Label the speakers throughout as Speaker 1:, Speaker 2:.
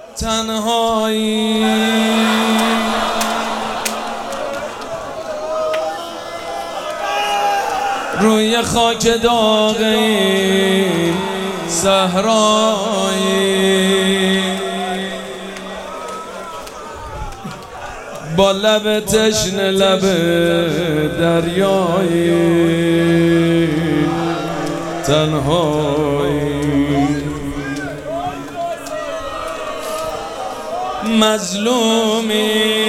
Speaker 1: تنهایی روی خاک داغی صحرایی با لب تشنه لب دریایی تنهایی مظلومی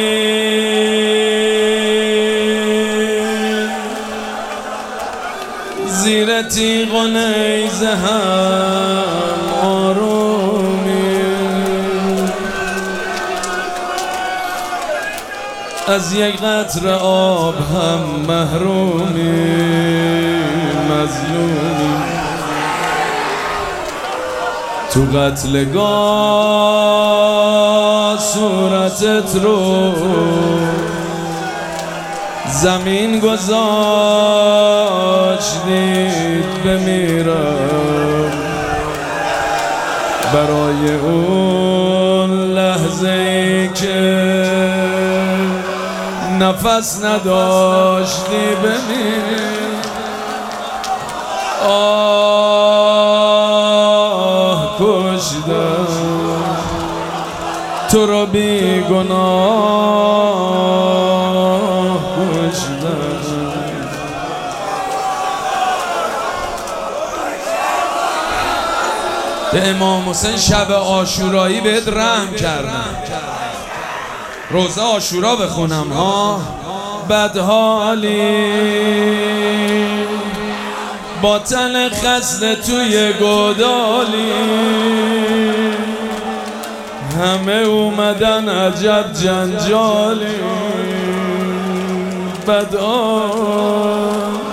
Speaker 1: زیر تیغ و نیزه هم آرومی از یک قطره آب هم محرومی مظلومی تو قتلگاه صورتت رو زمین گذاشتید بمیرم برای اون لحظه ای که نفس نداشتی بمیرم آه کشتم تو رو بی گناه کشتم به امام حسین شب عاشورایی بهت رحم کردم روزه عاشورا بخونم ها بدحالی با تن خسته توی گودالی همه اومدن عجب جنجالی بدحال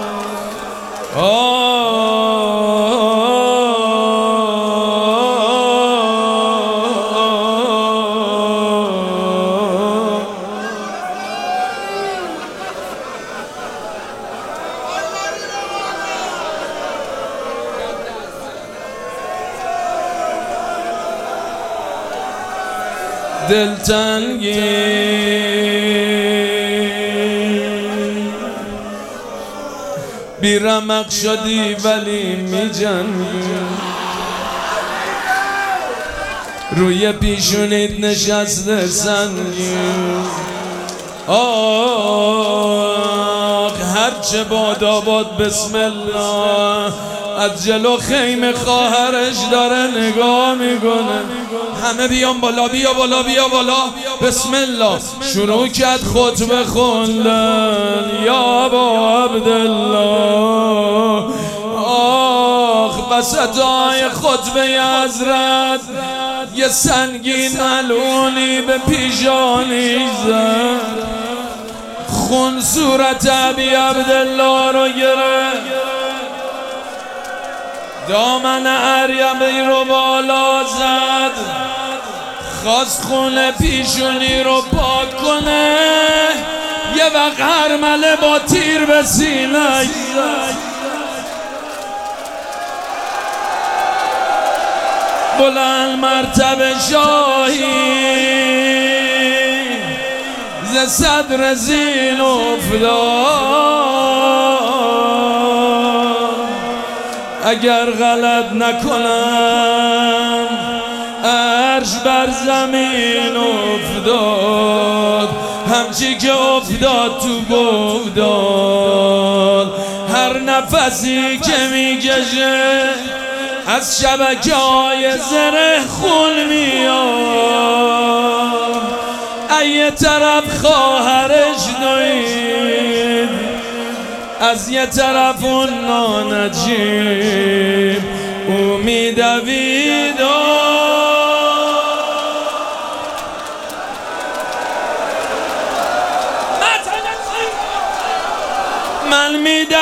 Speaker 1: دلتنگی بی رمق شدی ولی می جنگی روی پیشونیت نشسته سنگی آه هرچه باد بسم الله از جلو خیمه خواهرش داره نگاه میکنه همه بیان بالا بیا بالا بیا بالا بسم الله شروع کرد خطبه خوندن یا ابا عبدالله آخ وسطای خطبه حضرت یه سنگین ملعونی به پیشانی زد خون صورت ابی عبدالله رو گرفت دامن اریبی رو بالا زد خواست خون پیشونی رو پاک کنه یه وقت هرمله با تیر به سینه زد بلند مرتبه شاهی ز صدر زین افتاد اگر غلط نکنم عرش بر زمین افتاد همچی که افتاد تو گودال هر نفسی که میکشه از شبکه‌های زره خون میاد یه طرف خواهرش دوید از یه طرف اون نانجیب او میدوید من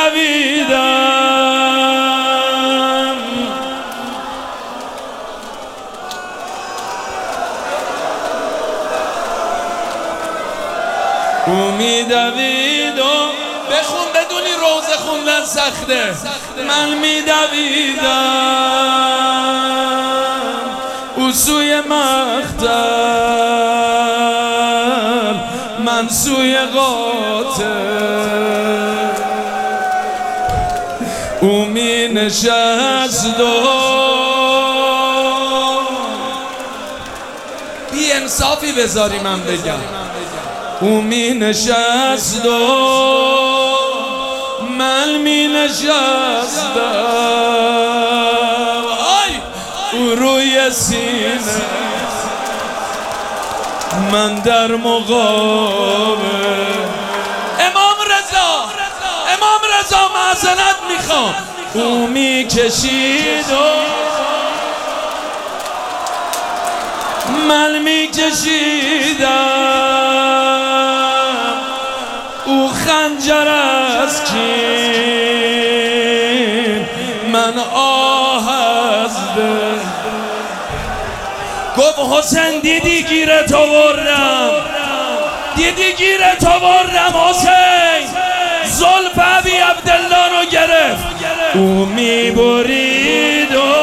Speaker 1: میدویدم او میدوید بخون بدونی روزه خوندن سخته من میدویدم او او سوی مقتل من سوی قاتل او می نشست و بی انصافی بذاری من بگم او می نشست و من می نشستم او روی سینه من در مقابل امام رضا معذرت میخوام او می کشید و من می کشیدم او خنجر از کین من آه از دل گفت حسین دیدی گیرت آوردم حسین زلف ابی عبدالله رو گرفت او می برید و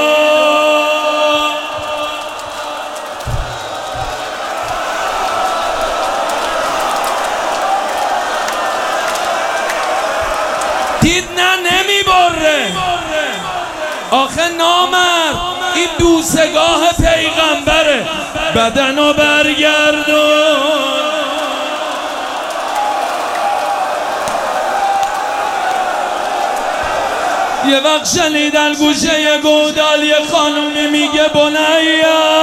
Speaker 1: دید نه نمی بره آخه نامرد این بوسگاه پیغمبره بدنو برگردون یه وقت شنیدن گوشه گودال یه خانومی میگه بنیا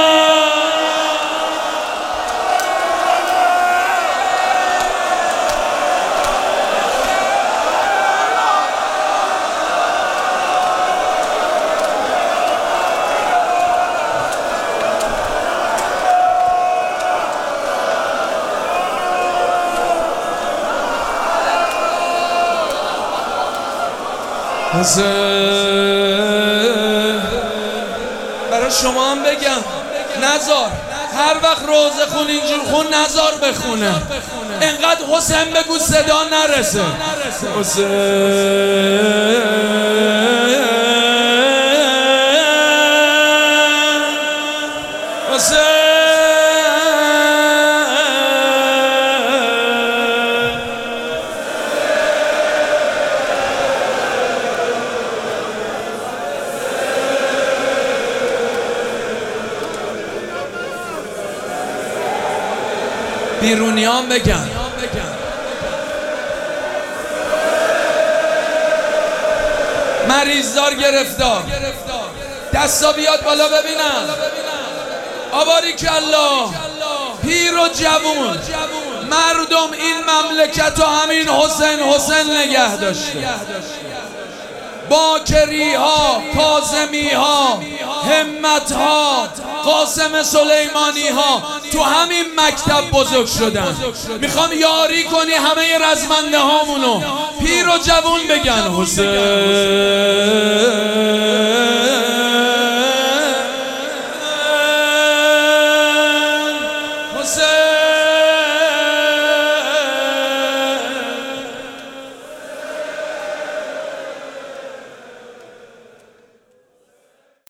Speaker 1: برای شما هم بگم نزار هر وقت روزه خون اینجور خون نزار بخونه انقدر حسین بگو صدا نرسه حسین بیرونیان بگن مریضدار گرفتار دستا بیاد بالا ببینم آباریکالله پیر و جوون مردم این مملکت و همین حسین نگه داشته باکری ها کاظمی ها همت ها قاسم سلیمانی ها تو همین مکتب بزرگ شدن میخوام یاری کنی همه رزمنده هامونو پیر و جوون بگن حسین